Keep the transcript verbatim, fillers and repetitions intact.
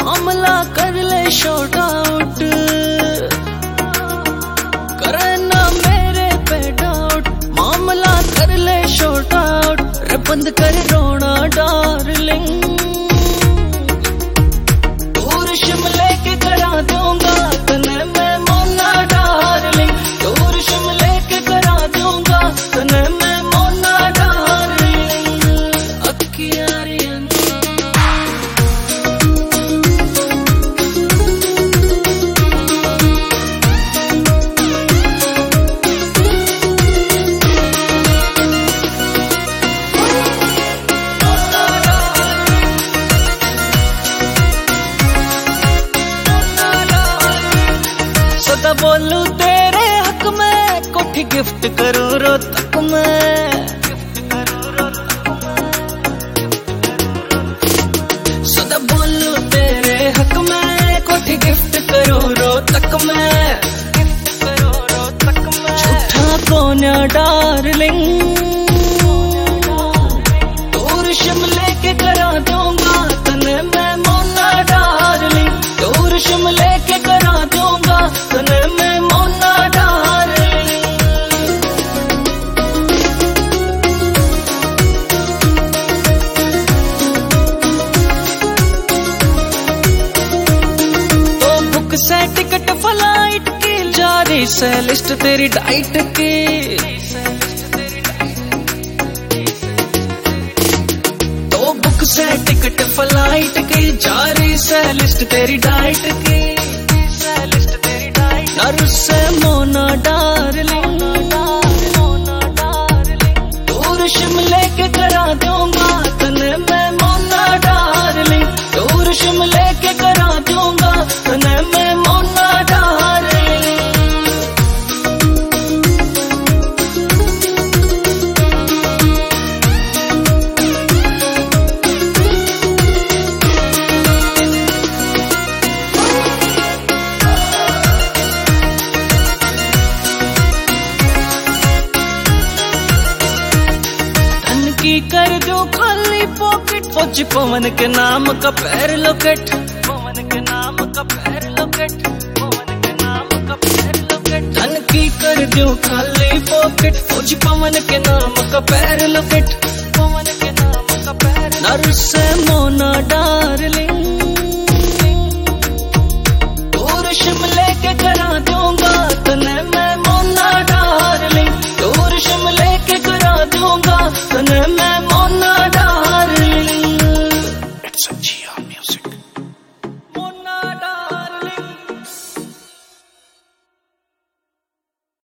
मामला कर ले शॉर्ट आउट, करे ना मेरे पे डाउट, मामला कर ले शॉर्ट आउट, रे बंद कर रोना डार्लिंग, दूर शिमले के करा दूंगा तने मैं मोना डार्लिंग, दूर शिमले के करा दूंगा तने मैं मोना डार्लिंग, अखियारियां सदा बोलू तेरे हक में, कोठी गिफ्ट करूं रोहतक में, सदा बोलू तेरे हक में, कोठी गिफ्ट करूं रोहतक में, झूठा कोन्या डार्लिंग, दूर शिमले के करा दूंगा तने मैं मोना डार्लिंग, दूर शिमले के करा दूंगा तने मैं मोना डार्लिंग। तो बुक से टिकट फ्लाइट की, जारी से लिस्ट तेरी डाइट की, तो बुक से टिकट फ्लाइट की, जारी से लिस्ट तेरी डाइट की, नर से मोना डार्लिंग, दूर शिमले के करा दूंगा तने मैं मोना डार्लिंग, दूर शिमले के करा दूंगा तने मैं मोना डार्लिंग। की कर दो खाली पॉकेट, फौजी पवन के नाम का पैर लोकेट, पवन के नाम का पैर लोकेट, पवन के नाम का पैर लोकेट, धन की कर दो खाली पॉकेट, फौजी पवन के नाम का पैर लोकेट, पवन के नाम का पैर, नर से मोना डार्लिंग,